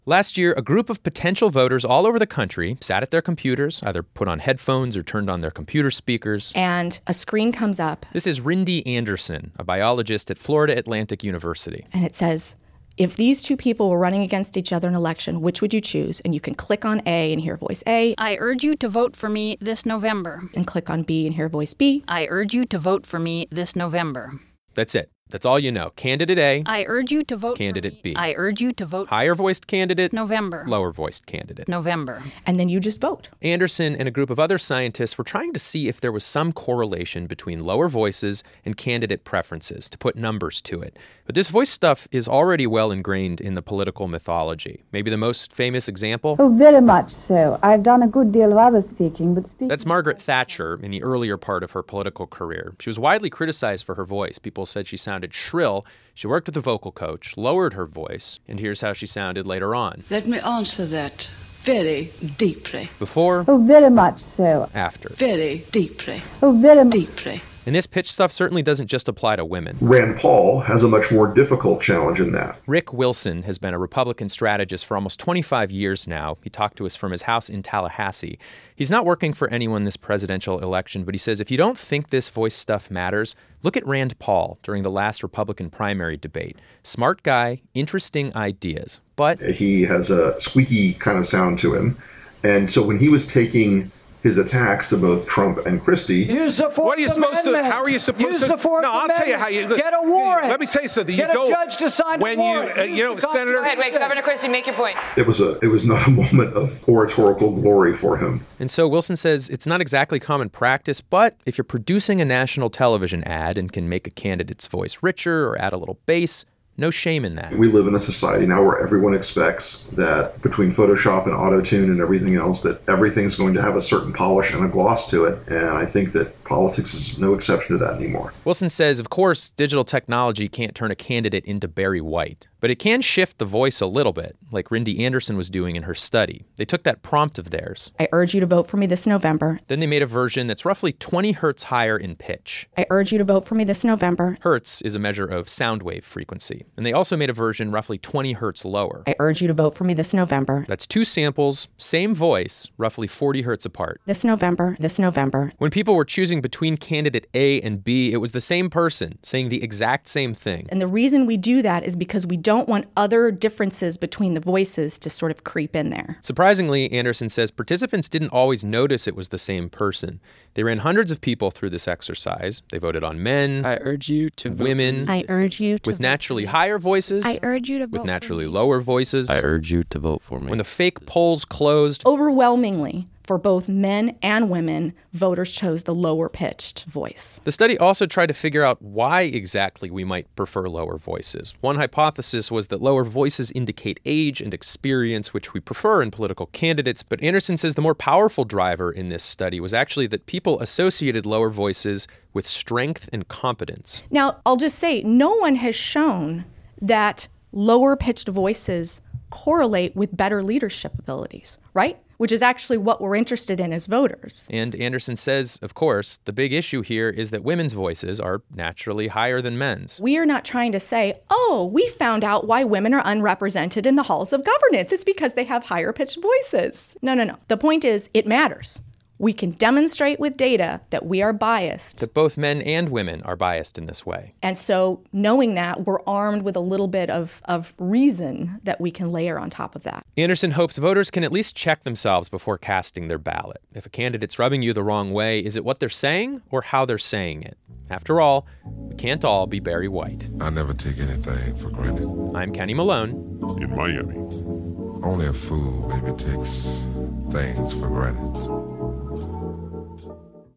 Last year, a group of potential voters all over the country sat at their computers, either put on headphones or turned on their computer speakers. And a screen comes up. This is Rindy Anderson, a biologist at Florida Atlantic University. And it says, if these two people were running against each other in an election, which would you choose? And you can click on A and hear voice A. I urge you to vote for me this November. And click on B and hear voice B. I urge you to vote for me this November. That's it. That's all you know. Candidate A. I urge you to vote Candidate for me. B. I urge you to vote Higher-voiced candidate. November. Lower-voiced candidate. November. And then you just vote. Anderson and a group of other scientists were trying to see if there was some correlation between lower voices and candidate preferences, to put numbers to it. But this voice stuff is already well ingrained in the political mythology. Maybe the most famous example? Oh, very much so. I've done a good deal of other speaking, but speaking... That's Margaret Thatcher in the earlier part of her political career. She was widely criticized for her voice. People said she sounded shrill. She worked with a vocal coach, lowered her voice, and here's how she sounded later on. Let me answer that very deeply. Before. Oh, very much so. After. Very deeply. Oh, very much. Deeply. And this pitch stuff certainly doesn't just apply to women. Rand Paul has a much more difficult challenge in that. Rick Wilson has been a Republican strategist for almost 25 years now. He talked to us from his house in Tallahassee. He's not working for anyone this presidential election, but he says if you don't think this voice stuff matters, look at Rand Paul during the last Republican primary debate. Smart guy, interesting ideas, but... He has a squeaky kind of sound to him. And so when he was taking his attacks to both Trump and Christie. Use the Fourth Amendment. How are you supposed Use to? The Fourth I'll Amendment. tell you how you get a warrant. Let me tell you something. Get a judge to sign when a warrant. Senator. Go ahead, wait, Governor Christie, make your point. It was not a moment of oratorical glory for him. And so Wilson says it's not exactly common practice, but if you're producing a national television ad and can make a candidate's voice richer or add a little bass, no shame in that. We live in a society now where everyone expects that between Photoshop and Auto-Tune and everything else, that everything's going to have a certain polish and a gloss to it. And I think that politics is no exception to that anymore. Wilson says, of course, digital technology can't turn a candidate into Barry White, but it can shift the voice a little bit, like Rindy Anderson was doing in her study. They took that prompt of theirs. I urge you to vote for me this November. Then they made a version that's roughly 20 hertz higher in pitch. I urge you to vote for me this November. Hertz is a measure of sound wave frequency. And they also made a version roughly 20 hertz lower. I urge you to vote for me this November. That's two samples, same voice, roughly 40 hertz apart. This November, this November. When people were choosing between candidate A and B, it was the same person saying the exact same thing. And the reason we do that is because we don't want other differences between the voices to sort of creep in there. Surprisingly, Anderson says participants didn't always notice it was the same person. They ran hundreds of people through this exercise. They voted on men. I urge you to vote women. I urge you to with naturally higher voices. I urge you to vote with naturally lower voices. I urge you to vote for me. When the fake polls closed, overwhelmingly, for both men and women, voters chose the lower-pitched voice. The study also tried to figure out why exactly we might prefer lower voices. One hypothesis was that lower voices indicate age and experience, which we prefer in political candidates, but Anderson says the more powerful driver in this study was actually that people associated lower voices with strength and competence. Now, I'll just say, no one has shown that lower-pitched voices correlate with better leadership abilities, right? Which is actually what we're interested in as voters. And Anderson says, of course, the big issue here is that women's voices are naturally higher than men's. We are not trying to say, oh, we found out why women are unrepresented in the halls of governance. It's because they have higher pitched voices. No. The point is, it matters. We can demonstrate with data that we are biased. That both men and women are biased in this way. And so knowing that, we're armed with a little bit of reason that we can layer on top of that. Anderson hopes voters can at least check themselves before casting their ballot. If a candidate's rubbing you the wrong way, is it what they're saying or how they're saying it? After all, we can't all be Barry White. I never take anything for granted. I'm Kenny Malone. In Miami. Only a fool maybe takes things for granted.